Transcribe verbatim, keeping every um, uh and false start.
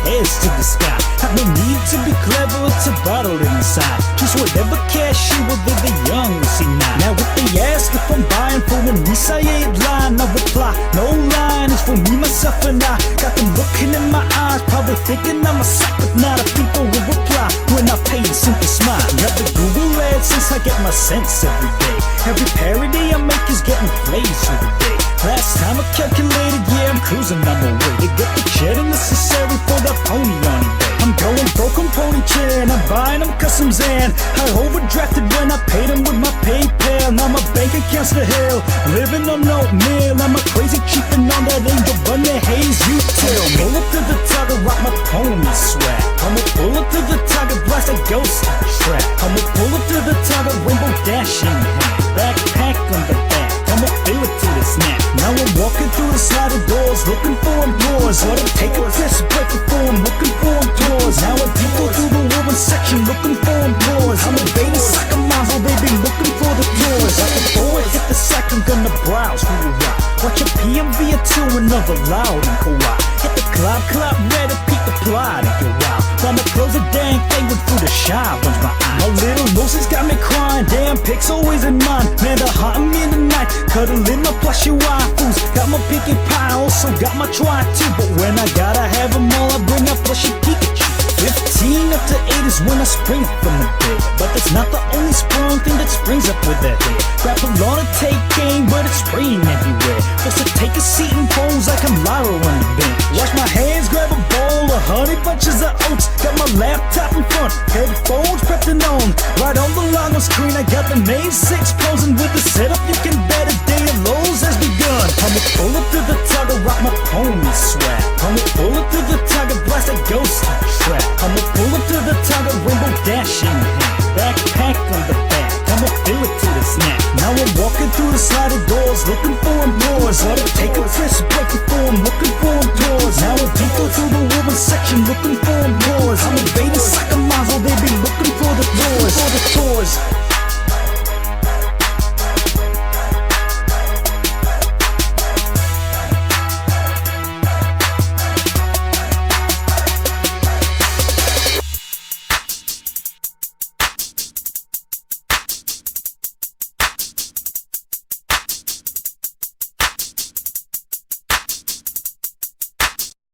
heads to the sky. Have no need to be clever to bottle it inside. Just whatever cash you will live the young will see now. Now if they ask if I'm buying for a niece, I ain't lying, I reply, no line, it's for me, myself and I. Got them looking in my eyes, probably thinking I'm a suck, but not a people will reply when I pay and simply smile. Got the Google AdSense, I get my sense every day. Every parody I make is getting plays through the day. Last time I calculated, yeah, I'm cruising on my way to get the cheddar necessary for that pony on eBay. I'm going broke on pony chair and I'm buying them customs, and I overdrafted when I paid them with my PayPal. Now my bank account's to hell, living on oatmeal. I'm a crazy cheapin' on that Angel Bunny Haze, you tell. Pull up to the target, rock my pony swag. I'ma pull up to the target, blast a ghost track. I'ma pull up to the target, rainbow dash in hand, backpack on the back. I'ma fill it till it's snap. Now I'm walking through the sliding doors, looking for employers. Let them take a piss break before I'm looking for employers. Now I deeper through the woman section, looking for employers. I'm invading soccer moms, oh they be looking for the tours. Like the boy hit the sack, I'm gonna browse through the rock. Watch a P M V or two, another loud and co-op. Hit the club, club, ready, peek the plot of your wow. Trying to close a dang thing with through the shop, burns my eye. My little noses got me crying, damn pics always in mind. Man, the heart of me in the night, cuddling my plushy waifus. Got my Pinkie Pie, also got my try too. But when I gotta have them all, I bring out plushy Pikachu. Fifteen up to eight is when I spring from the bed, but that's not the only sprung thing that springs up with that head. Grab a lot to take aim, but it's spraying everywhere. Forced to take a seat and pose like I'm Lyra on the bench. Wash my hands, grab a bowl of honey bunches of oats. Got my laptop in front, headphones prepped and on. Right on the line on screen, I got the main six posing with the setup. You can bet a day of lows has begun. I'ma pull up to the target, rock my pony swag. I'ma pull up to the target, blast a ghost track. I'ma pull up to the target, rainbow dash in hand, backpack on the back. I'ma fill it till it's snap. Now I'm walking through the sliding doors, looking for employers. Let them take a piss break before I'm looking for employers. Now I'm deeper through the woman section, looking for employers. I'm invading soccer moms, oh they be looking for the tours, for the tours.